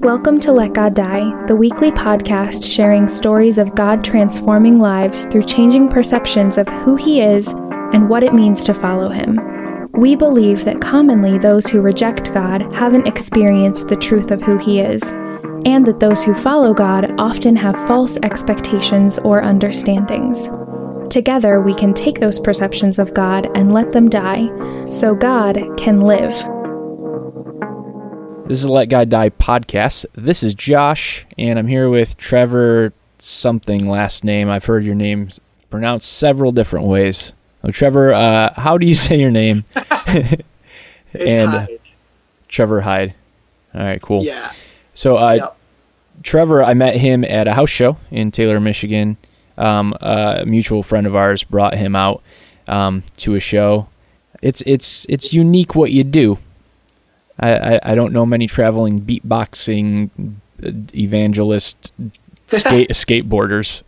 Welcome to Let God Die, the weekly podcast sharing stories of God transforming lives through changing perceptions of who He is and what it means to follow Him. We believe that commonly those who reject God haven't experienced the truth of who He is, and that those who follow God often have false expectations or understandings. Together, we can take those perceptions of God and let them die, so God can live. This is the Let God Die podcast. This is Josh, and I'm here with Trevor something last name. I've heard your name pronounced several different ways. Oh, Trevor, how do you say your name? It's Hyde. Trevor Hyde. All right, cool. Yeah. So, Yep. Trevor, I met him at a house show in Taylor, Michigan. A mutual friend of ours brought him out to a show. It's unique what you do. I don't know many traveling beatboxing evangelist skateboarders.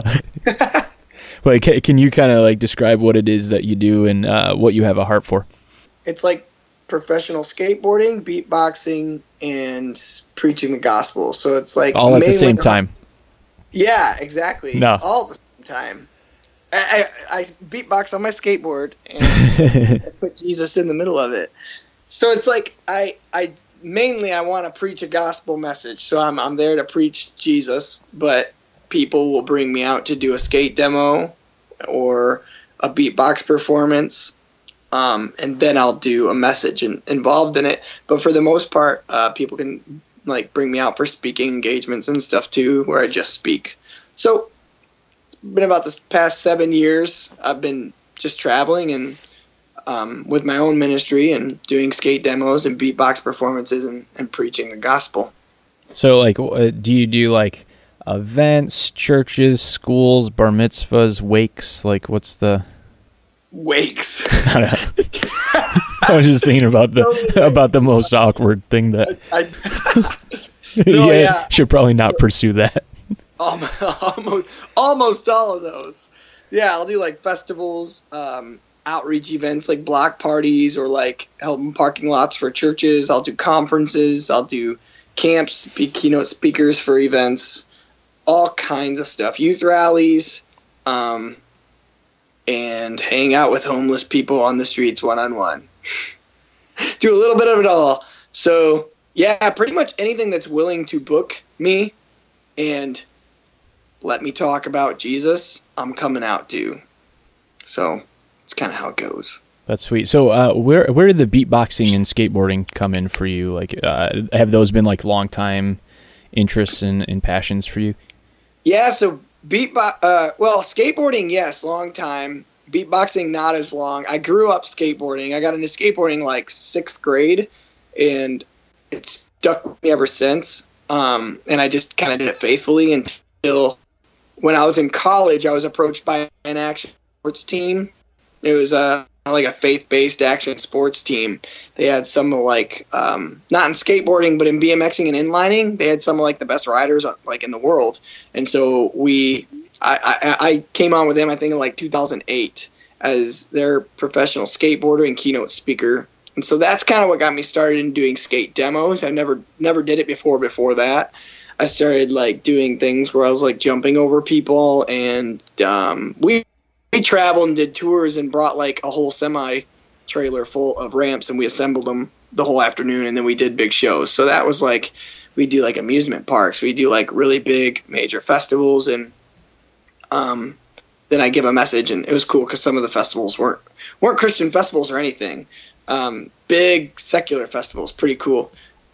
But can you kind of like describe what it is that you do and what you have a heart for? It's like professional skateboarding, beatboxing, and preaching the gospel. So it's like all at the same time. Yeah, exactly. No. All at the same time. I beatbox on my skateboard and I put Jesus in the middle of it. So it's like I mainly want to preach a gospel message. So I'm there to preach Jesus, but people will bring me out to do a skate demo or a beatbox performance, and then I'll do a message involved in it. But for the most part, people can like bring me out for speaking engagements and stuff too, where I just speak. So it's been about this past 7 years. I've been just traveling and with my own ministry and doing skate demos and beatbox performances and preaching the gospel. So, like, do you do, like, events, churches, schools, bar mitzvahs, wakes? Like, what's the... Wakes. I was just thinking about the most awkward thing that... Yeah. Should probably not pursue that. Almost all of those. Yeah, I'll do, like, festivals, outreach events like block parties or like helping parking lots for churches. I'll do conferences. I'll do camps, be keynote speakers for events, all kinds of stuff, youth rallies, and hang out with homeless people on the streets one-on-one. Do a little bit of it all. So yeah, pretty much anything that's willing to book me and let me talk about Jesus, I'm coming out to. So it's kind of how it goes. That's sweet. So where did the beatboxing and skateboarding come in for you? Like, have those been like long time interests and passions for you? Yeah, so skateboarding, yes, long time. Beatboxing, not as long. I grew up skateboarding. I got into skateboarding like 6th grade, and it's stuck with me ever since. And I just kind of did it faithfully until when I was in college, I was approached by an action sports team. It was like a faith-based action sports team. They had some of like, not in skateboarding, but in BMXing and inlining, they had some of like the best riders like in the world. And so I came on with them, I think in like 2008 as their professional skateboarder and keynote speaker. And so that's kind of what got me started in doing skate demos. I never did it before that. I started like doing things where I was like jumping over people, and we traveled and did tours and brought like a whole semi trailer full of ramps, and we assembled them the whole afternoon, and then we did big shows. So that was like, we do like amusement parks, we do like really big major festivals, and then I give a message, and it was cool because some of the festivals weren't Christian festivals or anything. Big secular festivals, pretty cool.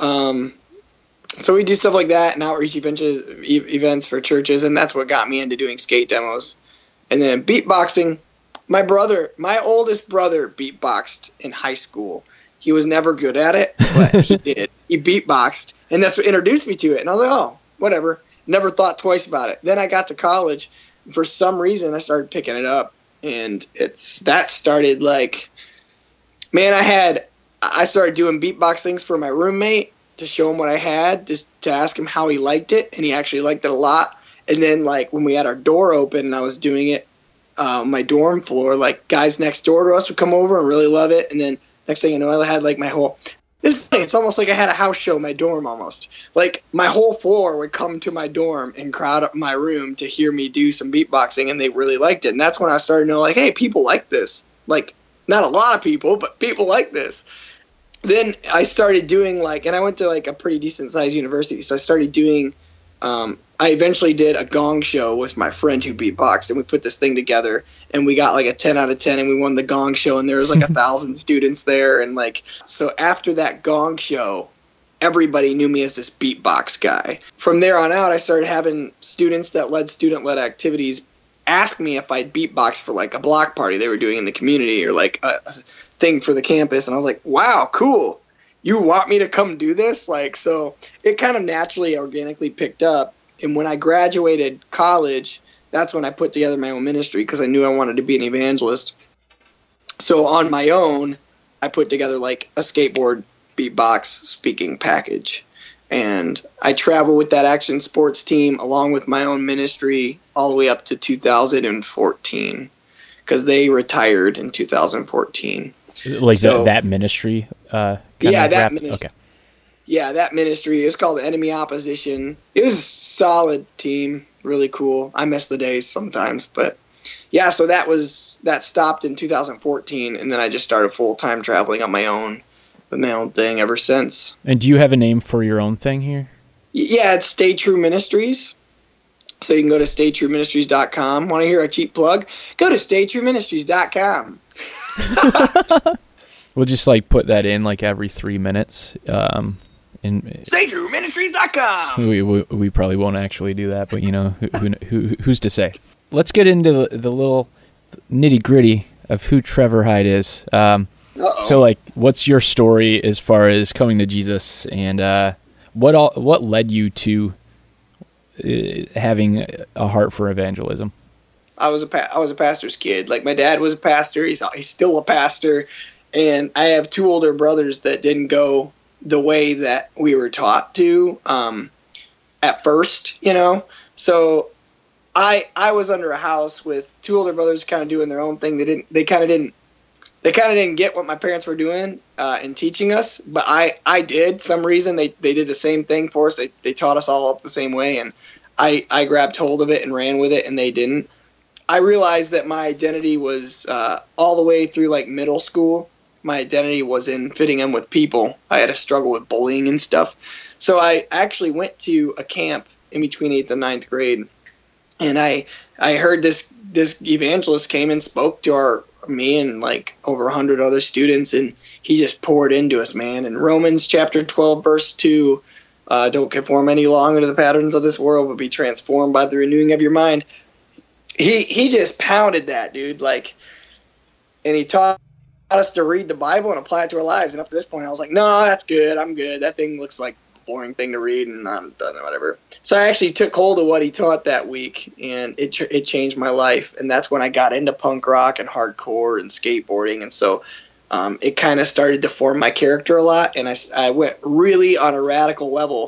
So we do stuff like that and outreach events for churches, and that's what got me into doing skate demos. And then beatboxing, my oldest brother beatboxed in high school. He was never good at it, but he did. He beatboxed, and that's what introduced me to it. And I was like, oh, whatever. Never thought twice about it. Then I got to college. For some reason, I started picking it up, and that started like, man, I started doing beatbox things for my roommate to show him what I had, just to ask him how he liked it, and he actually liked it a lot. And then, like, when we had our door open and I was doing it on my dorm floor, like, guys next door to us would come over and really love it. And then next thing you know, I had, like, It's funny. It's almost like I had a house show in my dorm almost. Like, my whole floor would come to my dorm and crowd up my room to hear me do some beatboxing, and they really liked it. And that's when I started to know, like, hey, people like this. Like, not a lot of people, but people like this. Then I started doing, like, and I went to, like, a pretty decent-sized university, so I started doing, I eventually did a gong show with my friend who beatboxed, and we put this thing together, and we got like a 10 out of 10, and we won the gong show, and there was like 1,000 students there, and like, so after that gong show, everybody knew me as this beatbox guy. From there on out, I started having students that led student-led activities ask me if I'd beatbox for like a block party they were doing in the community, or like a thing for the campus, and I was like, wow, cool. You want me to come do this? Like, so it kind of naturally, organically picked up. And when I graduated college, that's when I put together my own ministry, because I knew I wanted to be an evangelist. So on my own, I put together like a skateboard beatbox speaking package. And I traveled with that action sports team along with my own ministry all the way up to 2014, because they retired in 2014. Like so, that ministry? Ministry. Okay. Yeah, that ministry is called Enemy Opposition. It was a solid team, really cool. I miss the days sometimes, but yeah. So that stopped in 2014, and then I just started full time traveling on my own, with my own thing ever since. And do you have a name for your own thing here? Yeah, it's Stay True Ministries. So you can go to StayTrueMinistries.com. Want to hear a cheap plug? Go to StayTrueMinistries.com. We'll just like put that in like every 3 minutes. StayTrueMinistries.com. We probably won't actually do that, but you know, who's to say? Let's get into the little nitty gritty of who Trevor Hyde is. So like, what's your story as far as coming to Jesus, and what led you to having a heart for evangelism? I was a pastor's kid. Like, my dad was a pastor. He's still a pastor. And I have two older brothers that didn't go the way that we were taught to at first, you know. So I was under a house with two older brothers kind of doing their own thing. They kind of didn't get what my parents were doing in teaching us, but I did. Some reason they did the same thing for us. They taught us all up the same way, and I grabbed hold of it and ran with it, and they didn't. I realized that my identity was all the way through like middle school. My identity was in fitting in with people. I had a struggle with bullying and stuff. So I actually went to a camp in between 8th and 9th grade, and I heard this evangelist came and spoke to me and like over 100 other students, and he just poured into us, man. And Romans chapter 12 verse 2, don't conform any longer to the patterns of this world, but be transformed by the renewing of your mind. He just pounded that, dude. Like, and he taught us to read the Bible and apply it to our lives. And up to this point, I was like, no, that's good. I'm good. That thing looks like a boring thing to read, and I'm done, whatever. So I actually took hold of what he taught that week, and it changed my life. And that's when I got into punk rock and hardcore and skateboarding. And so it kind of started to form my character a lot. And I went really on a radical level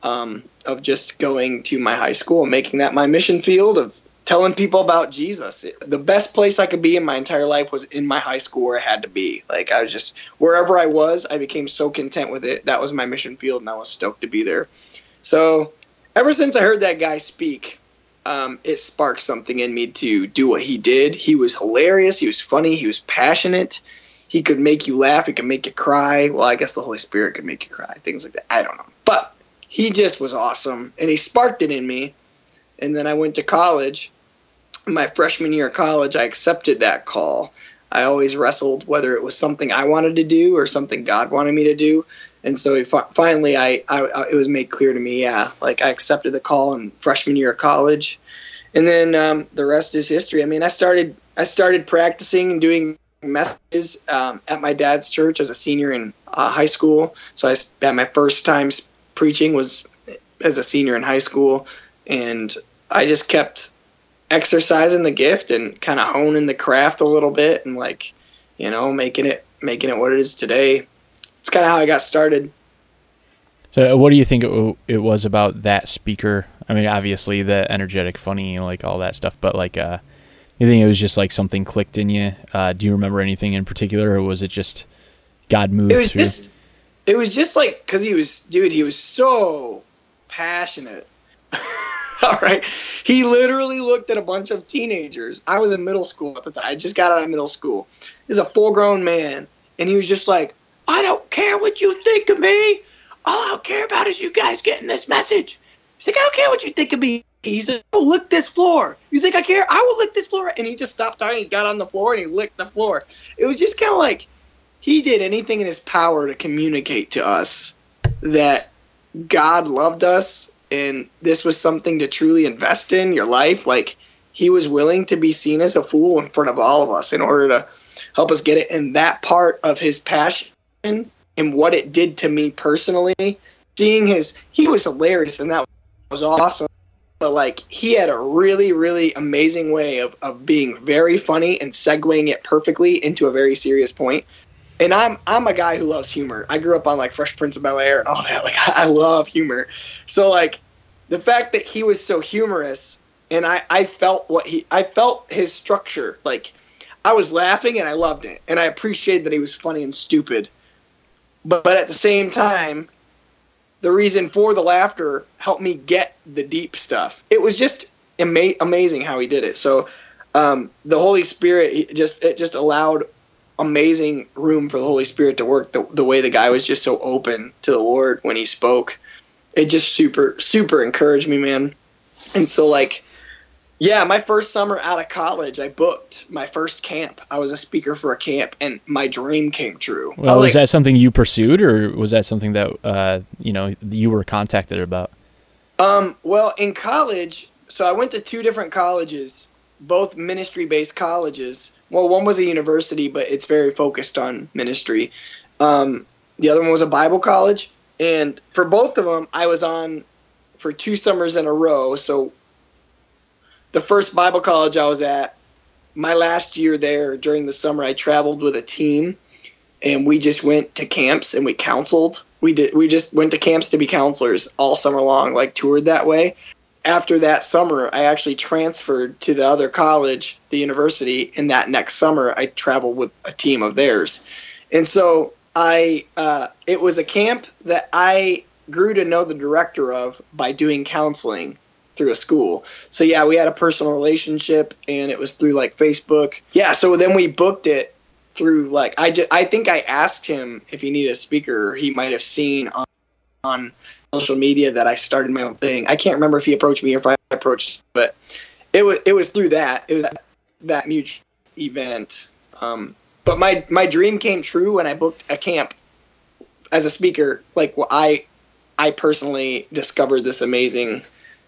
of just going to my high school and making that my mission field of telling people about Jesus. The best place I could be in my entire life was in my high school, where I had to be. Like, I was just, wherever I was, I became so content with it. That was my mission field, and I was stoked to be there. So ever since I heard that guy speak, it sparked something in me to do what he did. He was hilarious. He was funny. He was passionate. He could make you laugh. He could make you cry. Well, I guess the Holy Spirit could make you cry. Things like that. I don't know. But he just was awesome, and he sparked it in me. And then I went to college. My freshman year of college, I accepted that call. I always wrestled whether it was something I wanted to do or something God wanted me to do. And so finally, it was made clear to me, like, I accepted the call in freshman year of college. And then the rest is history. I mean, I started practicing and doing messages at my dad's church as a senior in high school. So my first time preaching was as a senior in high school. And I just kept exercising the gift and kind of honing the craft a little bit, and like, you know, making it what it is today. It's kind of how I got started. So what do you think it was about that speaker? I mean, obviously the energetic, funny, like all that stuff, but like, you think it was just like something clicked in you? Do you remember anything in particular, or was it just God moved through? it was just like, because he was so passionate. All right. He literally looked at a bunch of teenagers. I was in middle school at the time. I just got out of middle school. He's a full-grown man, and he was just like, I don't care what you think of me. All I don't care about is you guys getting this message. He's like, I don't care what you think of me. He said, oh, lick this floor. You think I care? I will lick this floor. And he just stopped talking. He got on the floor, and he licked the floor. It was just kind of like he did anything in his power to communicate to us that God loved us, and this was something to truly invest in your life. Like, he was willing to be seen as a fool in front of all of us in order to help us get it. And that part of his passion and what it did to me personally, he was hilarious, and that was awesome. But, like, he had a really, really amazing way of being very funny and segueing it perfectly into a very serious point. And I'm a guy who loves humor. I grew up on, like, Fresh Prince of Bel-Air and all that. Like, I love humor. So, like, the fact that he was so humorous, and I felt his structure. Like, I was laughing and I loved it. And I appreciated that he was funny and stupid. But at the same time, the reason for the laughter helped me get the deep stuff. It was just amazing how he did it. So the Holy Spirit, it just allowed amazing room for the Holy Spirit to work the way the guy was just so open to the Lord when he spoke. It just super, super encouraged me, man. And so, like, yeah, my first summer out of college, I booked my first camp. I was a speaker for a camp, and my dream came true. Well, was that something you pursued, or was that something that, you were contacted about? Well, in college, so I went to 2 different colleges, both ministry-based colleges. Well, one was a university, but it's very focused on ministry. The other one was a Bible college. And for both of them, I was on for 2 summers in a row. So the first Bible college I was at, my last year there during the summer, I traveled with a team, and we just went to camps and we counseled. We just went to camps to be counselors all summer long, like toured that way. After that summer, I actually transferred to the other college, the university, and that next summer I traveled with a team of theirs. And so it was a camp that I grew to know the director of by doing counseling through a school. So yeah, we had a personal relationship, and it was through like Facebook. Yeah, so then we booked it through like I think I asked him if he needed a speaker. He might have seen on social media that I started my own thing. I can't remember if he approached me or if I approached him, but it was through that. It was that mutual event. But my dream came true when I booked a camp as a speaker. Like, well, I personally discovered this amazing,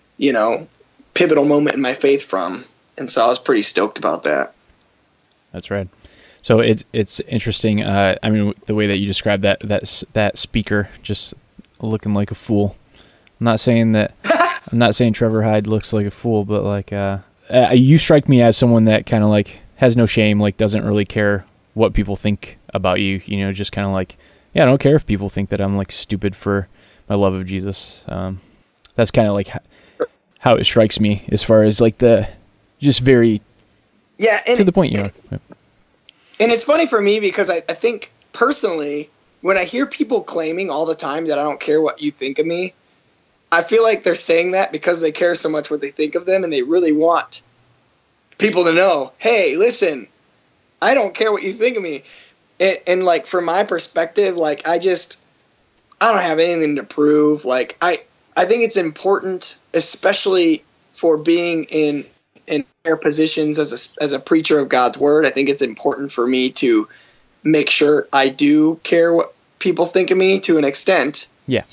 pivotal moment in my faith from, and so I was pretty stoked about that. That's right. So it's interesting. I mean, the way that you described that speaker just looking like a fool. I'm not saying Trevor Hyde looks like a fool, but like you strike me as someone that kind of like has no shame, like doesn't really care what people think about you. Just kind of like, yeah, I don't care if people think that I'm like stupid for my love of Jesus. That's kind of like how it strikes me as far as like the just very to the point, And it's funny for me because I think personally, when I hear people claiming all the time that I don't care what you think of me, I feel like they're saying that because they care so much what they think of them, and they really want people to know, hey, listen, I don't care what you think of me. And like, from my perspective, like, I don't have anything to prove. Like, I think it's important, especially for being in higher positions as a preacher of God's word. I think it's important for me to make sure I do care what people think of me to an extent. Yeah.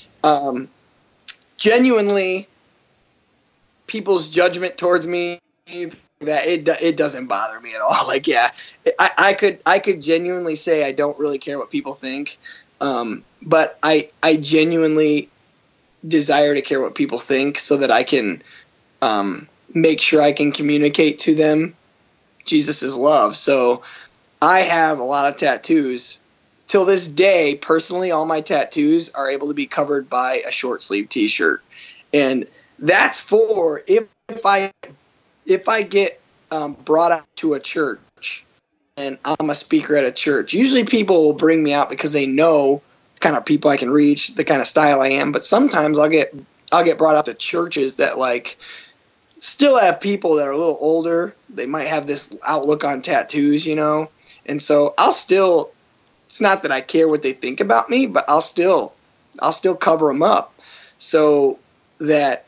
Genuinely, people's judgment towards me, that it doesn't bother me at all. Like, yeah, I could genuinely say I don't really care what people think, but I genuinely desire to care what people think so that I can make sure I can communicate to them Jesus' love. So I have a lot of tattoos. Till this day, personally, all my tattoos are able to be covered by a short sleeve t-shirt. And that's for if I get brought out to a church and I'm a speaker at a church. Usually people will bring me out because they know kind of people I can reach, the kind of style I am. But sometimes I'll get brought up to churches that like still have people that are a little older. They might have this outlook on tattoos, you know? And so it's not that I care what they think about me, but I'll still cover them up so that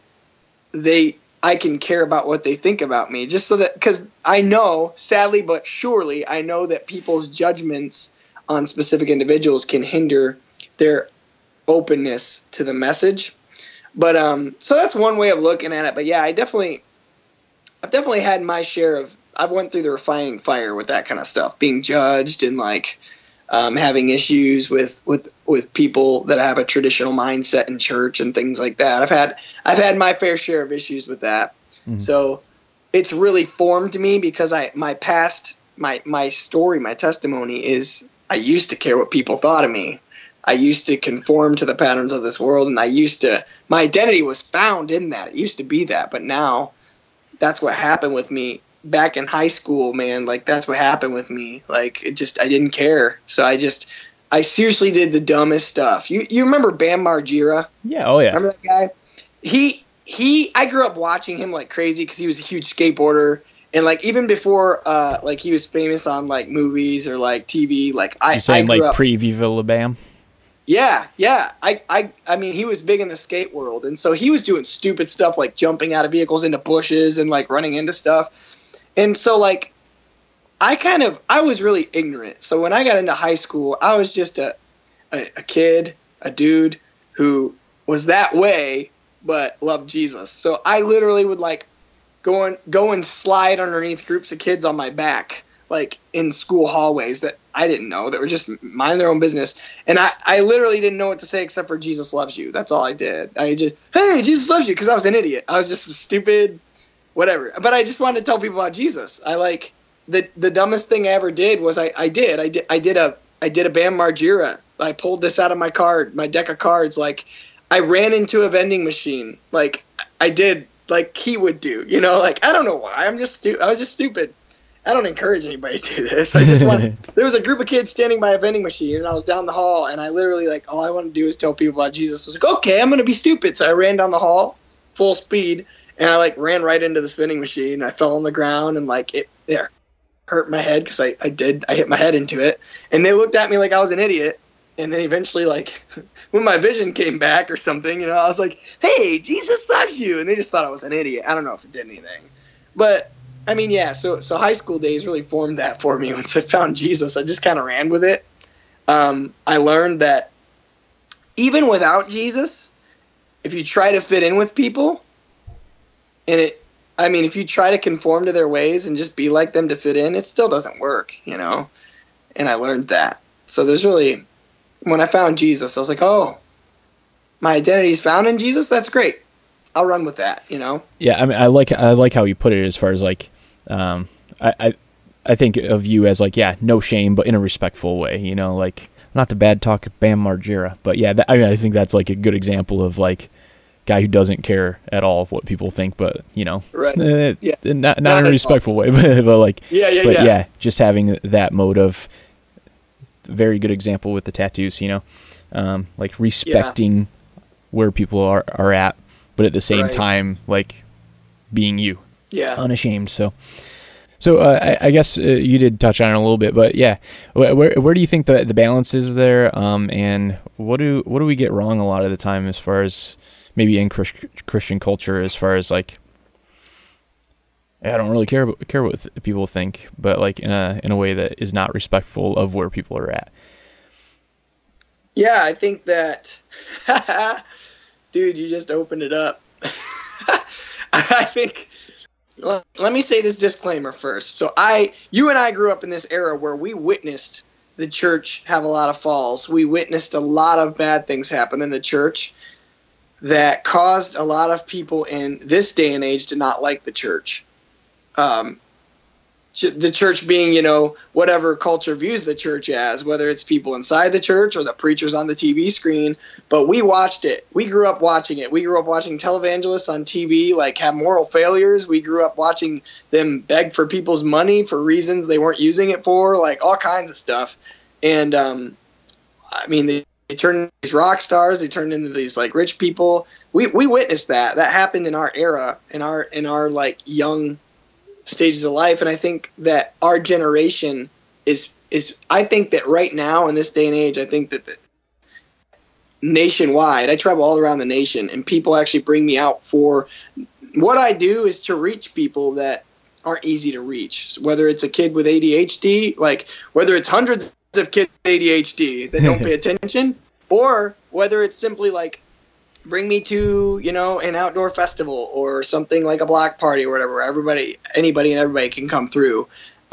I can care about what they think about me, just so that, because I know, sadly but surely, I know that people's judgments on specific individuals can hinder their openness to the message. But so that's one way of looking at it. But yeah, I've definitely had my share of. I've went through the refining fire with that kind of stuff, being judged and like having issues with people that have a traditional mindset in church and things like that. I've had my fair share of issues with that. Mm-hmm. So it's really formed me because my past, my story, my testimony is I used to care what people thought of me. I used to conform to the patterns of this world, and my identity was found in that. It used to be that, but now that's what happened with me back in high school, man. Like, that's what happened with me. Like, I didn't care. So I seriously did the dumbest stuff. You remember Bam Margera? Yeah. Oh yeah. Remember that guy? I grew up watching him like crazy because he was a huge skateboarder. And like even before, like he was famous on like movies or like TV. Like You're saying like pre-Viva La Bam? Yeah. I mean, he was big in the skate world, and so he was doing stupid stuff like jumping out of vehicles into bushes and like running into stuff. And so like I was really ignorant. So when I got into high school, I was just a kid, a dude who was that way but loved Jesus. So I literally would like go and slide underneath groups of kids on my back, like in school hallways that I didn't know, that were just minding their own business. And I literally didn't know what to say except for Jesus loves you. That's all I did. I just, hey, Jesus loves you, because I was an idiot. I was just a stupid whatever. But I just wanted to tell people about Jesus. I like the dumbest thing I ever did was I did a Bam Margera. I pulled this out of my deck of cards. Like I ran into a vending machine. Like I did, like he would do, you know, like, I don't know why. I was just stupid. I don't encourage anybody to do this. I just there was a group of kids standing by a vending machine, and I was down the hall, and I literally, like, all I wanted to do is tell people about Jesus. I was like, okay, I'm going to be stupid. So I ran down the hall full speed, and I like ran right into this vending machine. I fell on the ground, and like it hurt my head because I hit my head into it. And they looked at me like I was an idiot. And then eventually, like, when my vision came back or something, you know, I was like, hey, Jesus loves you. And they just thought I was an idiot. I don't know if it did anything. But, I mean, yeah, so high school days really formed that for me. Once I found Jesus, I just kind of ran with it. I learned that even without Jesus, if you try to fit in with people, if you try to conform to their ways and just be like them to fit in, it still doesn't work, you know? And I learned that. So there's really... When I found Jesus, I was like, oh, my identity is found in Jesus? That's great. I'll run with that, you know? Yeah, I mean, I like how you put it as far as, like, I think of you as, like, yeah, no shame, but in a respectful way, you know? Like, not to bad talk Bam Margera, but yeah, I think that's, like, a good example of, like, guy who doesn't care at all what people think, but, you know, right. Not in a respectful way, but like, yeah, just having that mode of... Very good example with the tattoos, you know, like respecting where people are at, but at the same time, like being you, unashamed. So I guess you did touch on it a little bit, but yeah, where do you think the balance is there? And what do we get wrong a lot of the time as far as maybe in Christian culture, as far as like, I don't really care what people think, but like in a way that is not respectful of where people are at. Yeah, I think that, dude, you just opened it up. I think, let me say this disclaimer first. So you and I grew up in this era where we witnessed the church have a lot of falls. We witnessed a lot of bad things happen in the church that caused a lot of people in this day and age to not like the church. The church being, you know, whatever culture views the church as, whether it's people inside the church or the preachers on the TV screen. But we watched it. We grew up watching it. We grew up watching televangelists on TV, like, have moral failures. We grew up watching them beg for people's money for reasons they weren't using it for, like all kinds of stuff. And, I mean, the turn into these rock stars. They turn into these like rich people. We witnessed that. That happened in our era, in our like young stages of life. And I think that our generation is I think that right now in this day and age, I think that nationwide, I travel all around the nation, and people actually bring me out for what I do is to reach people that aren't easy to reach. Whether it's a kid with ADHD, like whether it's hundreds of kids with ADHD that don't pay attention, or whether it's simply like bring me to, you know, an outdoor festival or something like a block party or whatever, where anybody and everybody can come through.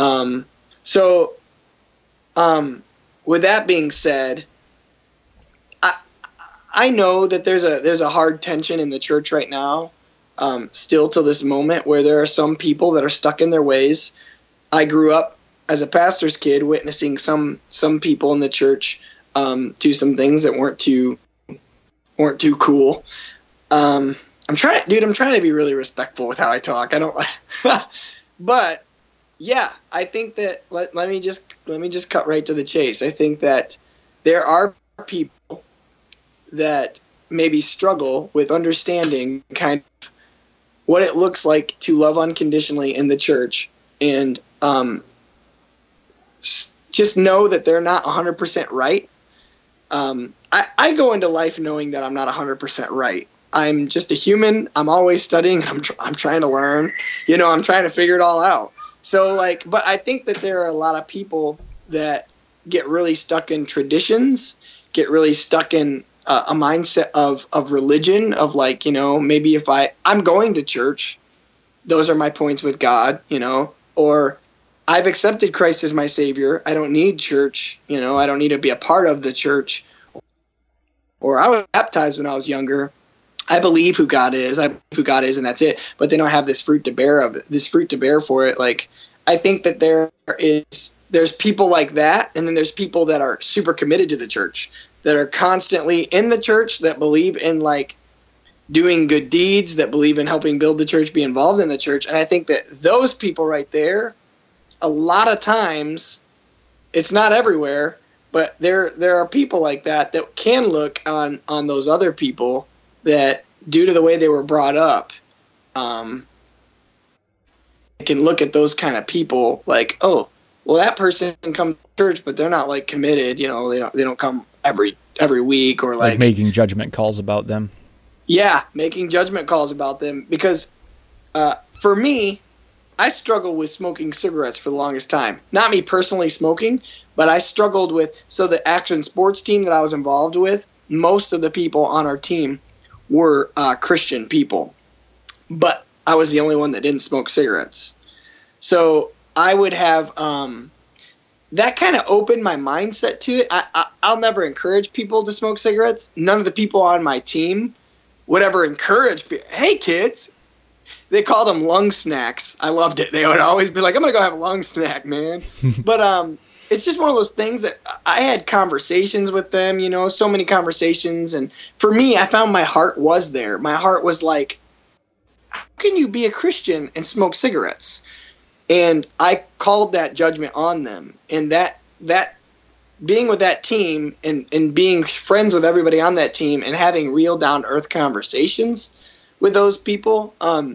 With that being said, I know that there's a hard tension in the church right now, still to this moment, where there are some people that are stuck in their ways. I grew up as a pastor's kid witnessing some people in the church do some things that weren't too cool. I'm trying to be really respectful with how I talk. I don't but yeah, I think that let me just cut right to the chase. I think that there are people that maybe struggle with understanding kind of what it looks like to love unconditionally in the church, and just know that they're not 100% right. I go into life knowing that I'm not 100% right. I'm just a human. I'm always studying. I'm trying to learn. You know, I'm trying to figure it all out. So but I think that there are a lot of people that get really stuck in traditions, get really stuck in a mindset of religion, of like, you know, maybe if I'm going to church, those are my points with God, you know, or I've accepted Christ as my Savior. I don't need church, you know, I don't need to be a part of the church. Or I was baptized when I was younger. I believe who God is, and that's it. But they don't have this fruit to bear for it. Like, I think that there's people like that, and then there's people that are super committed to the church, that are constantly in the church, that believe in like doing good deeds, that believe in helping build the church, be involved in the church. And I think that those people right there, a lot of times, it's not everywhere, but there are people like that can look on those other people that, due to the way they were brought up, can look at those kind of people like, oh, well, that person can come to church, but they're not like committed. You know, they don't come every week, or like making judgment calls about them. Yeah, making judgment calls about them. Because for me, I struggled with smoking cigarettes for the longest time. Not me personally smoking, but I struggled with, so the action sports team that I was involved with, most of the people on our team were Christian people. But I was the only one that didn't smoke cigarettes. So I would have, that kind of opened my mindset to it. I'll never encourage people to smoke cigarettes. None of the people on my team would ever encourage, hey kids. They called them lung snacks. I loved it. They would always be like, I'm going to go have a lung snack, man. But it's just one of those things that I had conversations with them, you know, so many conversations. And for me, I found my heart was there. My heart was like, how can you be a Christian and smoke cigarettes? And I called that judgment on them. And that being with that team and being friends with everybody on that team and having real down-to-earth conversations with those people,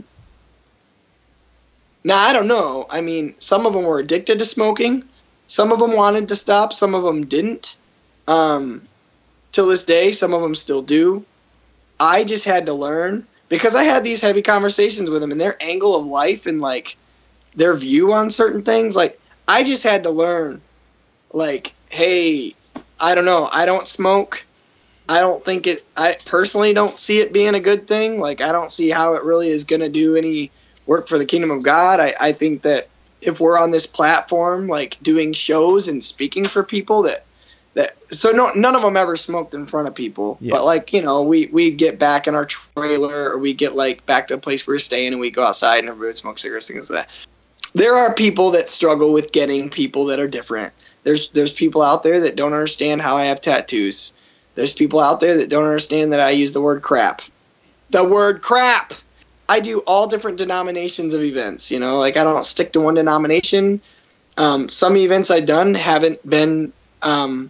now, I don't know. I mean, some of them were addicted to smoking. Some of them wanted to stop. Some of them didn't. Till this day, some of them still do. I just had to learn, because I had these heavy conversations with them, and their angle of life and, like, their view on certain things. Like, I just had to learn, like, hey, I don't know. I don't smoke. I personally don't see it being a good thing. Like, I don't see how it really is going to do any work for the kingdom of God. I think that if we're on this platform, like doing shows and speaking for people none of them ever smoked in front of people. Yeah. But like, you know, we get back in our trailer, or we get like back to a place where we're staying, and we go outside and everybody would smoke cigarettes, things like that. There are people that struggle with getting people that are different. There's people out there that don't understand how I have tattoos. There's people out there that don't understand that I use the word crap. The word crap! I do all different denominations of events, you know, like I don't stick to one denomination. Some events I've done haven't been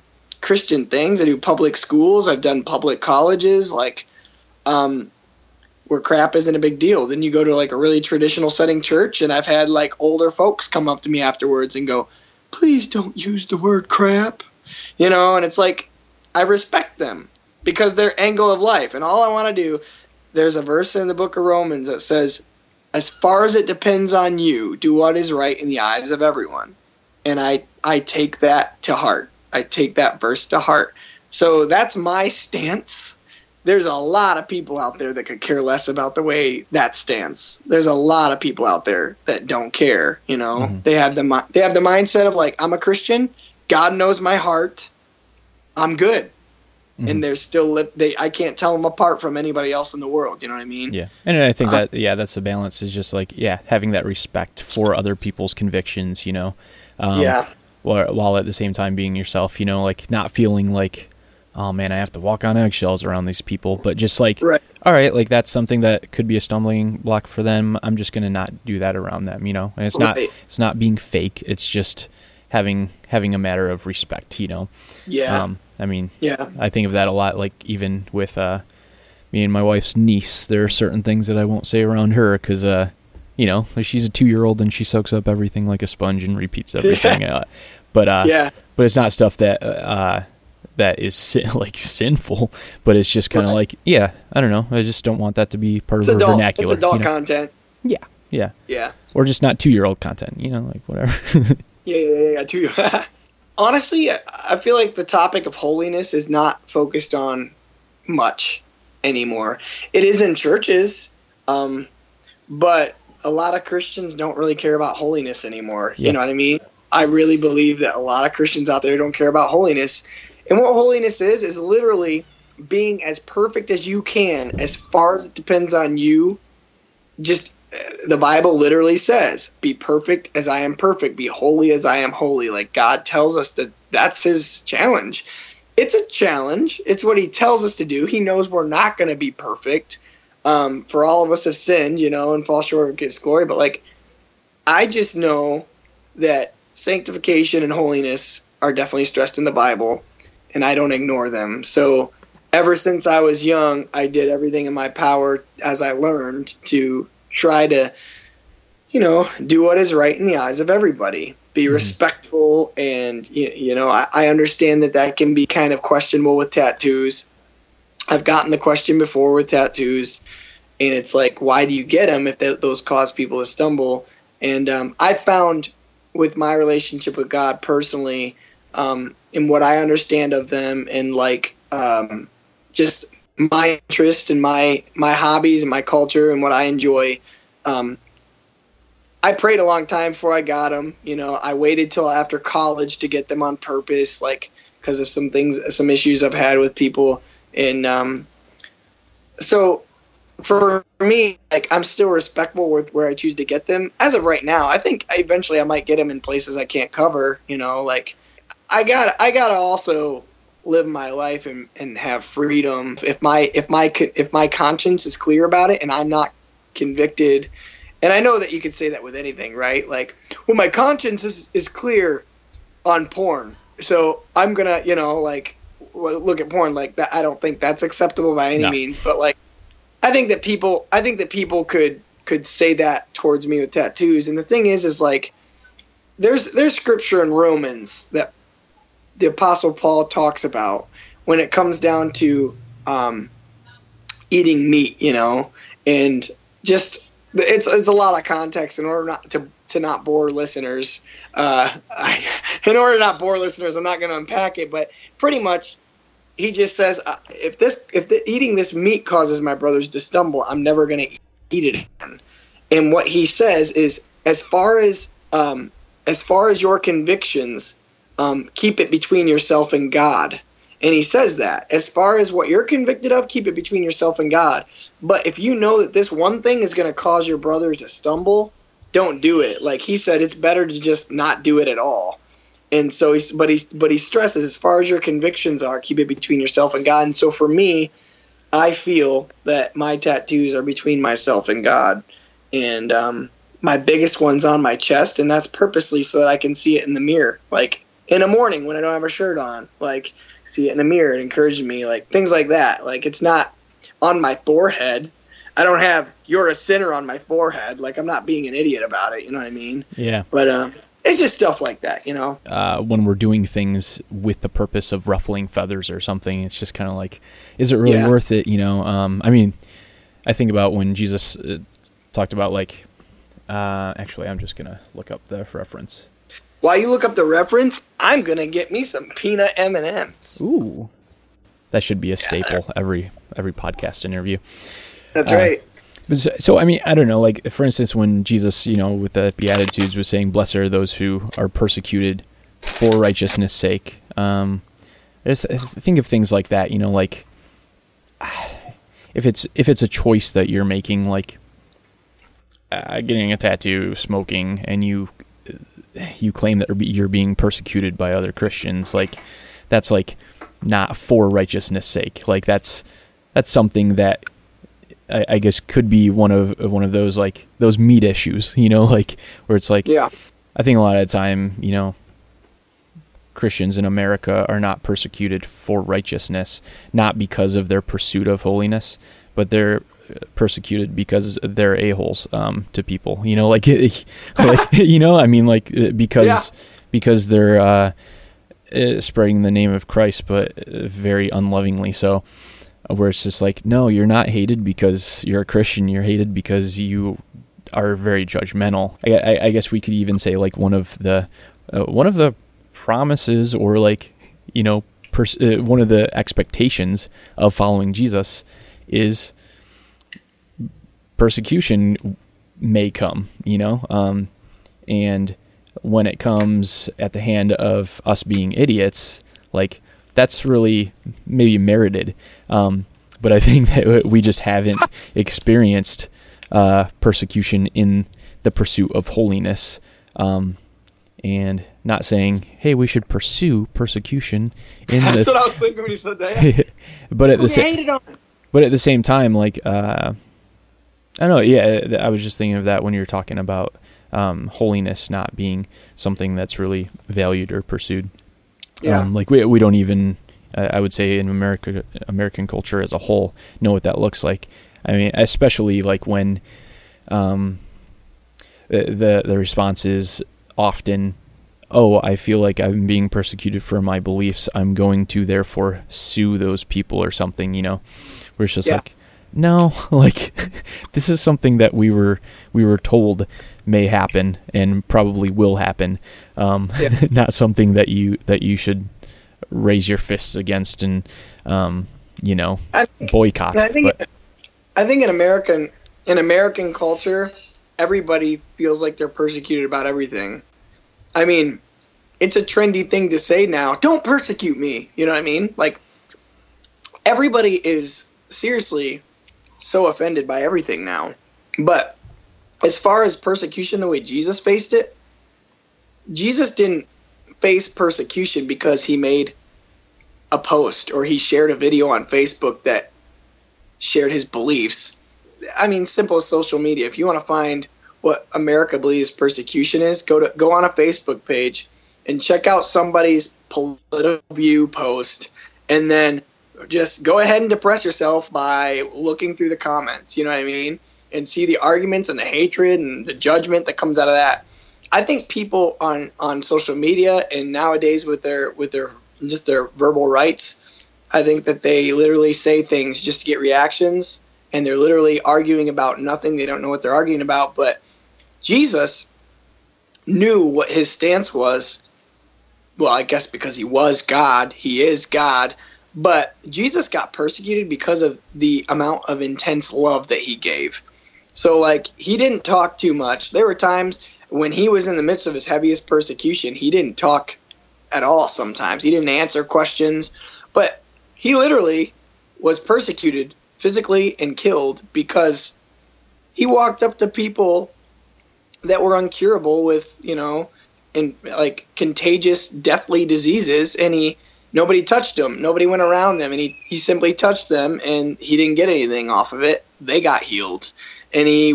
Christian things. I do public schools. I've done public colleges, like, where crap isn't a big deal. Then you go to like a really traditional setting church, and I've had like older folks come up to me afterwards and go, please don't use the word crap, and it's like, I respect them because their angle of life. And all I want to do, there's a verse in the book of Romans that says, as far as it depends on you, do what is right in the eyes of everyone. And I take that to heart. I take that verse to heart. So that's my stance. There's a lot of people out there that could care less about the way that stance. There's a lot of people out there that don't care. Mm-hmm. They have the mindset of like, I'm a Christian. God knows my heart. I'm good. Mm-hmm. And they're still I can't tell them apart from anybody else in the world. You know what I mean? Yeah. And I think that's the balance, is just like, having that respect for other people's convictions, while at the same time being yourself, like not feeling like, oh man, I have to walk on eggshells around these people, but just like, right. All right, like that's something that could be a stumbling block for them. I'm just going to not do that around them, and it's right. it's not being fake. It's just having a matter of respect, Yeah. I think of that a lot, like even with me and my wife's niece. There are certain things that I won't say around her because, she's a 2-year-old and she soaks up everything like a sponge and repeats everything. But it's not stuff that is sinful, but it's just kind of like, I don't know. I just don't want that to be part of her vernacular. It's adult content. Yeah. Yeah. Or just not 2-year-old content, like whatever. Yeah. Honestly, I feel like the topic of holiness is not focused on much anymore. It is in churches, but a lot of Christians don't really care about holiness anymore. Yeah. You know what I mean? I really believe that a lot of Christians out there don't care about holiness. And what holiness is literally being as perfect as you can, as far as it depends on you. Just, the Bible literally says, be perfect as I am perfect, be holy as I am holy. Like, God tells us that's his challenge. It's a challenge. It's what he tells us to do. He knows we're not going to be perfect. For all of us have sinned, and fall short of his glory. But like, I just know that sanctification and holiness are definitely stressed in the Bible, and I don't ignore them. So ever since I was young, I did everything in my power as I learned to try to, do what is right in the eyes of everybody. Be respectful, and, I understand that can be kind of questionable with tattoos. I've gotten the question before with tattoos, and it's like, why do you get them if those cause people to stumble? And I found with my relationship with God personally, and what I understand of them, and like just my interest and my hobbies and my culture and what I enjoy, I prayed a long time before I got them. I waited till after college to get them on purpose, like because of some issues I've had with people. And so for me, like, I'm still respectful with where I choose to get them. As of right now, I think eventually I might get them in places I can't cover. Like I gotta also live my life and have freedom. If my conscience is clear about it and I'm not convicted, and I know that you could say that with anything, right? Like, well, my conscience is clear on porn, so I'm gonna look at porn like that. I don't think that's acceptable by any means, but like, I think that people could say that towards me with tattoos. And the thing is like, there's scripture in Romans that the Apostle Paul talks about when it comes down to eating meat, and just it's a lot of context in order not to not bore listeners. In order to not bore listeners, I'm not going to unpack it, but pretty much he just says, if eating this meat causes my brothers to stumble, I'm never going to eat it again. And what he says is, as far as your convictions, keep it between yourself and God. And he says that, as far as what you're convicted of, keep it between yourself and God. But if you know that this one thing is going to cause your brother to stumble, don't do it. Like he said, it's better to just not do it at all. And so but he stresses, as far as your convictions are, keep it between yourself and God. And so for me, I feel that my tattoos are between myself and God. And my biggest one's on my chest, and that's purposely so that I can see it in the mirror. Like in the morning when I don't have a shirt on, like see it in a mirror. It encouraged me, like things like that. Like it's not on my forehead. I don't have "you're a sinner" on my forehead. Like I'm not being an idiot about it. You know what I mean? Yeah. But it's just stuff like that, you know. When we're doing things with the purpose of ruffling feathers or something, it's just kind of like, is it really worth it? You know. I mean, I think about when Jesus talked about like. Actually, I'm just gonna look up the reference. While you look up the reference, I'm gonna get me some peanut M&Ms. Ooh, that should be a staple every podcast interview. That's right. So, I mean, I don't know, like, for instance, when Jesus, you know, with the Beatitudes was saying, blessed are those who are persecuted for righteousness' sake. I just think of things like that, you know, like, if it's a choice that you're making, like, getting a tattoo, smoking, and you claim that you're being persecuted by other Christians, like, that's, like, not for righteousness' sake. Like, that's something that I guess could be one of those, like, those meat issues, you know, like, where it's like, I think a lot of the time, you know, Christians in America are not persecuted for righteousness, not because of their pursuit of holiness, but they're persecuted because they're a-holes to people, you know, like you know, I mean, like, because they're spreading the name of Christ, but very unlovingly so. Where it's just like, no, you're not hated because you're a Christian. You're hated because you are very judgmental. I guess we could even say, like, one of the promises, or, like, you know, one of the expectations of following Jesus is persecution may come, you know, and when it comes at the hand of us being idiots, like, that's really maybe merited. But I think that we just haven't experienced persecution in the pursuit of holiness. And not saying, hey, we should pursue persecution in That's this. That's what I was thinking when you said that. But at the same time, like, I don't know. Yeah, I was just thinking of that when you were talking about holiness not being something that's really valued or pursued. Yeah. Like we don't even, I would say, in American culture as a whole, know what that looks like. I mean, especially like when the response is often, oh, I feel like I'm being persecuted for my beliefs, I'm going to therefore sue those people or something, you know, where it's just like, no, like, this is something that we were told may happen and probably will happen. Not something that you should raise your fists against and, you know, boycott. I think in American culture, everybody feels like they're persecuted about everything. I mean, it's a trendy thing to say now, don't persecute me. You know what I mean? Like, everybody is seriously so offended by everything now. But as far as persecution, the way Jesus faced it, Jesus didn't face persecution because he made a post or he shared a video on Facebook that shared his beliefs. I mean, simple as social media. If you want to find what America believes persecution is, go on a Facebook page and check out somebody's political view post, and then just go ahead and depress yourself by looking through the comments, you know what I mean? And see the arguments and the hatred and the judgment that comes out of that. I think people on social media and nowadays with their just their verbal rights, I think that they literally say things just to get reactions, and they're literally arguing about nothing. They don't know what they're arguing about. But Jesus knew what his stance was. Well, I guess because he was God, he is God. But Jesus got persecuted because of the amount of intense love that he gave. So, like, he didn't talk too much. There were times when he was in the midst of his heaviest persecution, he didn't talk at all sometimes. He didn't answer questions. But he literally was persecuted physically and killed because he walked up to people that were incurable with, you know, and like contagious, deathly diseases, and nobody touched them. Nobody went around them, and he simply touched them, and he didn't get anything off of it. They got healed. And he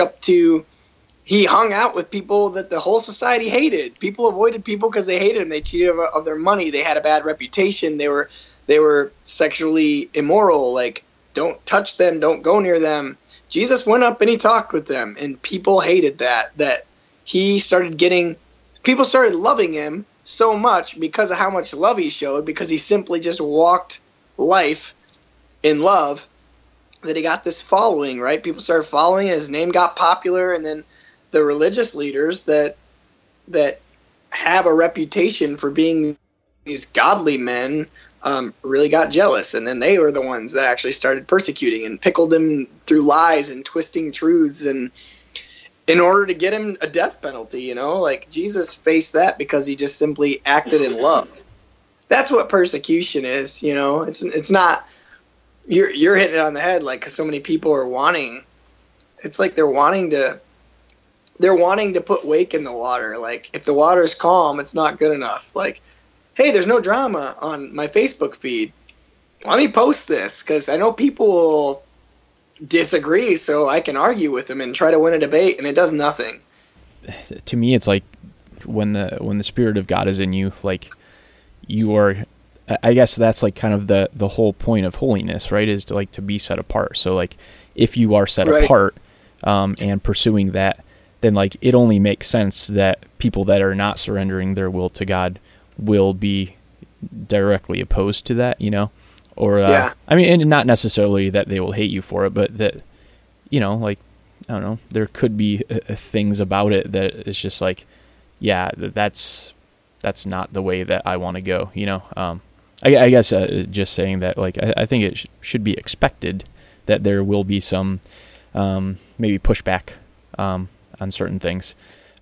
hung out with people that the whole society hated. People avoided people because they hated them. They cheated of their money. They had a bad reputation. They were they were sexually immoral, like, don't touch them, don't go near them. Jesus went up and he talked with them, and people hated that he started getting, people started loving him so much because of how much love he showed, because he simply just walked life in love, that he got this following, right? People started following it, his name got popular, and then the religious leaders that have a reputation for being these godly men really got jealous, and then they were the ones that actually started persecuting and pickled him through lies and twisting truths, and in order to get him a death penalty, you know, like Jesus faced that because he just simply acted in love. That's what persecution is, you know. It's not, you're hitting it on the head, like, 'cause so many people are wanting, it's like they're wanting to put wake in the water. Like, if the water is calm, it's not good enough. Like, hey, there's no drama on my Facebook feed. Let me post this, because I know people will disagree, so I can argue with them and try to win a debate, and it does nothing. To me, it's like when the Spirit of God is in you, like, you are, I guess that's like kind of the whole point of holiness, right? Is to, like, to be set apart. So, like, if you are set apart and pursuing that, then, like, it only makes sense that people that are not surrendering their will to God will be directly opposed to that, you know? Or, I mean, and not necessarily that they will hate you for it, but that, you know, like, I don't know, there could be things about it that is just like, yeah, that's not the way that I want to go, you know? I guess just saying that, like, I think it should be expected that there will be some maybe pushback on certain things,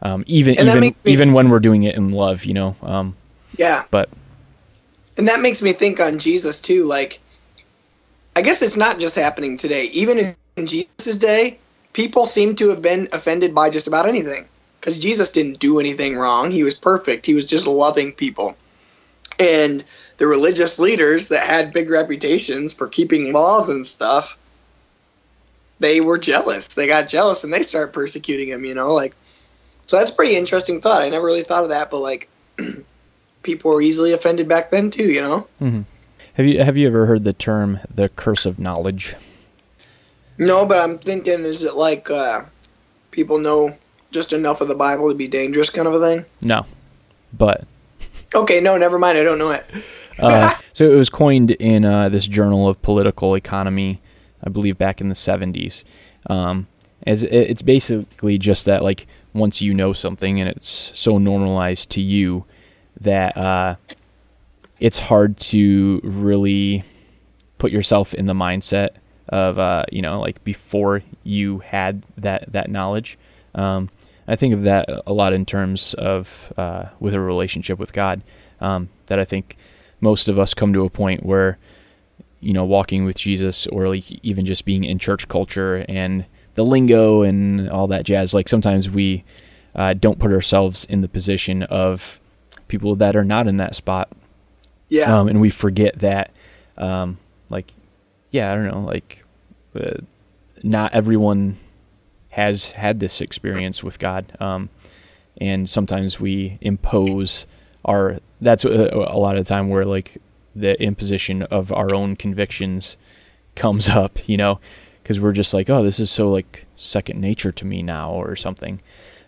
even when we're doing it in love, you know? But. And that makes me think on Jesus too. Like, I guess it's not just happening today. Even in Jesus' day, people seem to have been offended by just about anything, because Jesus didn't do anything wrong. He was perfect. He was just loving people. And the religious leaders that had big reputations for keeping laws and stuff, they were jealous. They got jealous and they started persecuting him, you know? Like, so that's a pretty interesting thought. I never really thought of that, but, like, people were easily offended back then too, you know? Mm-hmm. Have you ever heard the term the curse of knowledge? No, but I'm thinking, is it like people know just enough of the Bible to be dangerous kind of a thing? No, but... Okay, no, never mind. I don't know it. So it was coined in this Journal of Political Economy, I believe back in the 70s. As it's basically just that, like, once you know something and it's so normalized to you that it's hard to really put yourself in the mindset of, you know, like, before you had that knowledge. I think of that a lot in terms of with a relationship with God, that I think most of us come to a point where, you know, walking with Jesus, or, like, even just being in church culture and the lingo and all that jazz, like, sometimes we don't put ourselves in the position of people that are not in that spot. Yeah. And we forget that, like, yeah, I don't know, like, not everyone has had this experience with God. And sometimes we impose that's a lot of the time where, like, the imposition of our own convictions comes up, you know, because we're just like, oh, this is so, like, second nature to me now, or something,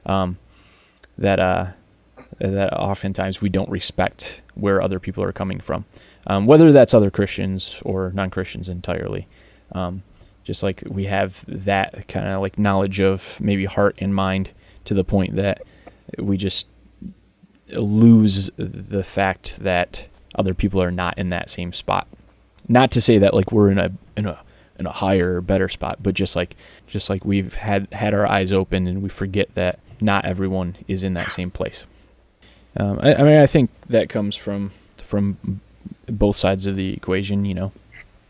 that oftentimes we don't respect where other people are coming from, whether that's other Christians or non-Christians entirely. Just like we have that kind of, like, knowledge of maybe heart and mind to the point that we just lose the fact that other people are not in that same spot. Not to say that, like, we're in a higher or better spot, but just like we've had our eyes open and we forget that not everyone is in that same place. I mean, I think that comes from both sides of the equation, you know.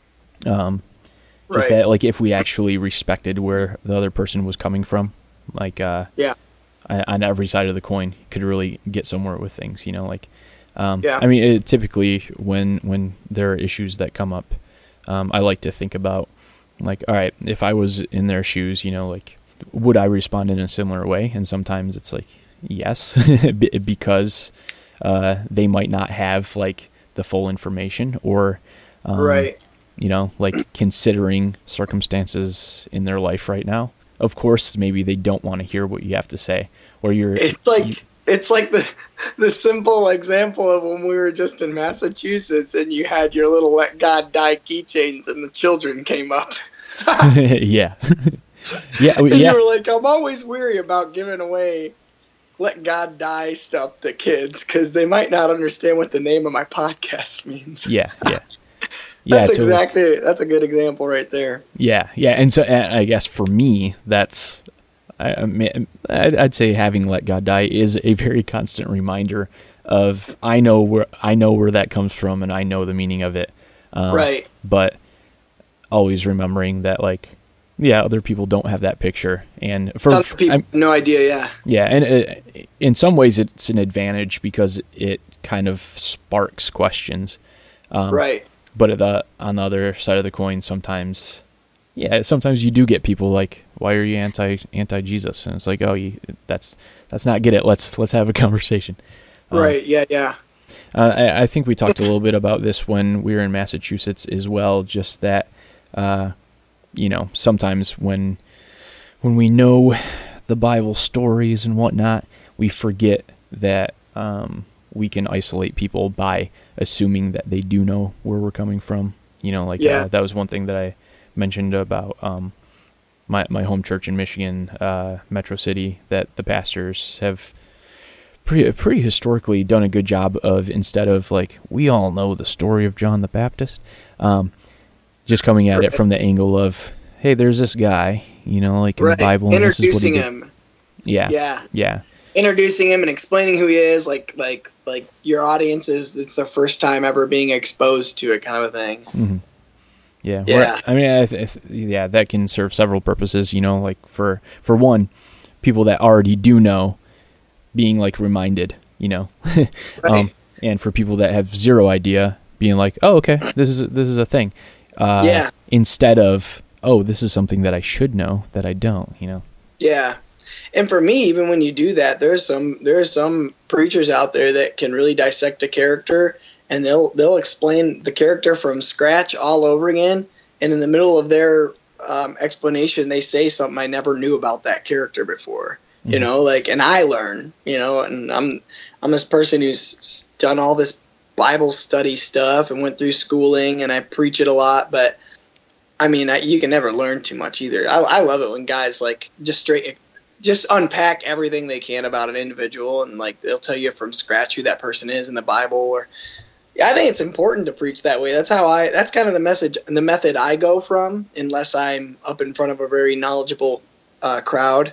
Just that, like, if we actually respected where the other person was coming from, like, on every side of the coin, could really get somewhere with things, you know, like, I mean, typically when there are issues that come up, I like to think about, like, all right, if I was in their shoes, you know, like, would I respond in a similar way? And sometimes it's like, yes, because they might not have, like, the full information, or Right. Like considering circumstances in their life right now. Of course, maybe they don't want to hear what you have to say, or It's like the simple example of when we were just in Massachusetts and you had your little "Let God Die" keychains and the children came up. Yeah. Yeah. And you were like, I'm always weary about giving away "Let God Die" stuff to kids because they might not understand what the name of my podcast means. Yeah. That's a good example right there. Yeah. And so I guess for me, that's, I'd say having "Let God Die" is a very constant reminder of, I know where that comes from and I know the meaning of it. Right. But always remembering that, like, other people don't have that picture. And some people have no idea. Yeah. Yeah. And in some ways it's an advantage because it kind of sparks questions. Right. But on the other side of the coin, sometimes you do get people like, why are you anti-Jesus? And it's like, that's not get it. Let's have a conversation. Right. Yeah. I think we talked a little bit about this when we were in Massachusetts as well. Just that, sometimes when we know the Bible stories and whatnot, we forget that we can isolate people by assuming that they do know where we're coming from. That was one thing that I mentioned about my home church in Michigan, Metro City, that the pastors have pretty historically done a good job of, instead of like, we all know the story of John the Baptist, just coming at it from the angle of, hey, there's this guy, like in the Bible, and introducing him. Yeah. Introducing him and explaining who he is, like your audience it's their first time ever being exposed to it, kind of a thing. Mm-hmm. Yeah. I mean, that can serve several purposes. Like for one, people that already do know, being like reminded. Right. And for people that have zero idea, being like, oh, okay, this is a thing. Instead of, oh, this is something that I should know that I don't. Yeah. And for me, even when you do that, there are some preachers out there that can really dissect a character, and they'll explain the character from scratch all over again. And in the middle of their explanation, they say something I never knew about that character before. Mm-hmm. And I learn. And I'm this person who's done all this Bible study stuff and went through schooling, and I preach it a lot. But I mean, you can never learn too much either. I love it when guys like just unpack everything they can about an individual, and like they'll tell you from scratch who that person is in the Bible. Or I think it's important to preach that way. That's kind of the method I go from, unless I'm up in front of a very knowledgeable crowd.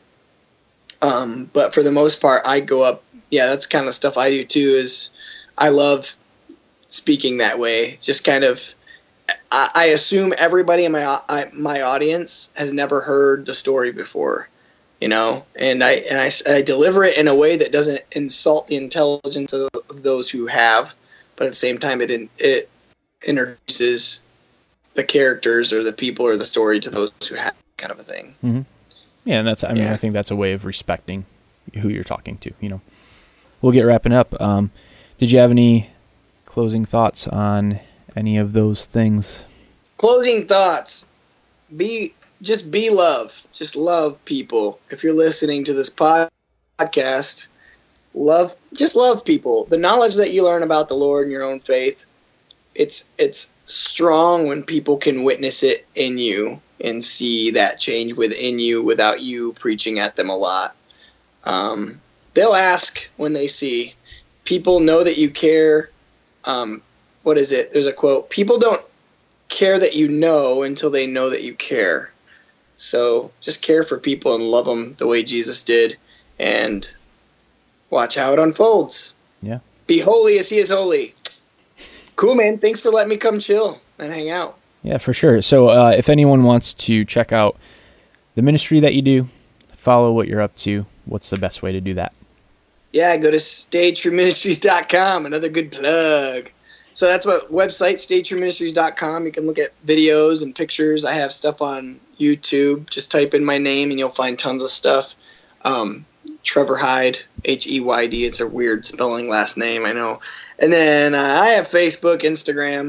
But for the most part, I go up. Yeah, that's kind of stuff I do too. Is I love speaking that way. Just kind of, I assume everybody in my audience has never heard the story before. And I deliver it in a way that doesn't insult the intelligence of those who have, but at the same time, it introduces the characters or the people or the story to those who have, kind of a thing. Mm-hmm. Yeah, and I think that's a way of respecting who you're talking to. We'll get wrapping up. Did you have any closing thoughts on any of those things? Closing thoughts: Just be love. Just love people. If you're listening to this podcast, just love people. The knowledge that you learn about the Lord and your own faith, it's strong when people can witness it in you and see that change within you without you preaching at them a lot. They'll ask when they see. People know that you care. What is it? There's a quote. People don't care that you know until they know that you care. So just care for people and love them the way Jesus did, and watch how it unfolds. Yeah. Be holy as he is holy. Cool, man. Thanks for letting me come chill and hang out. Yeah, for sure. So if anyone wants to check out the ministry that you do, follow what you're up to, what's the best way to do that? Yeah, go to StayTrueMinistries.com. Another good plug. So that's what website, StayTrueMinistries.com. You can look at videos and pictures. I have stuff on YouTube. Just type in my name and you'll find tons of stuff. Trevor Hyde, Heyd. It's a weird spelling last name, I know. And then I have Facebook, Instagram,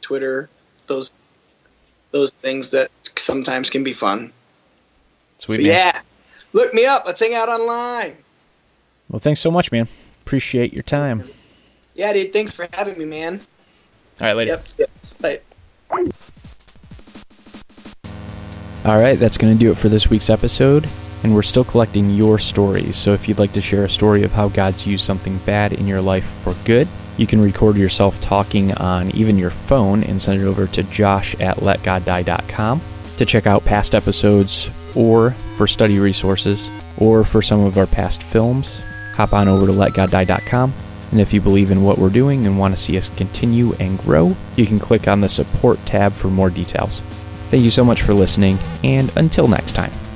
Twitter, those things that sometimes can be fun. Sweet, so man. yeah, look me up. Let's hang out online. Well, thanks so much, man. Appreciate your time. Yeah, dude. Thanks for having me, man. All right, later. Yep. Bye. All right, that's going to do it for this week's episode. And we're still collecting your stories. So if you'd like to share a story of how God's used something bad in your life for good, you can record yourself talking on even your phone and send it over to josh@letgoddie.com to check out past episodes or for study resources or for some of our past films. Hop on over to letgoddie.com. And if you believe in what we're doing and want to see us continue and grow, you can click on the support tab for more details. Thank you so much for listening, and until next time.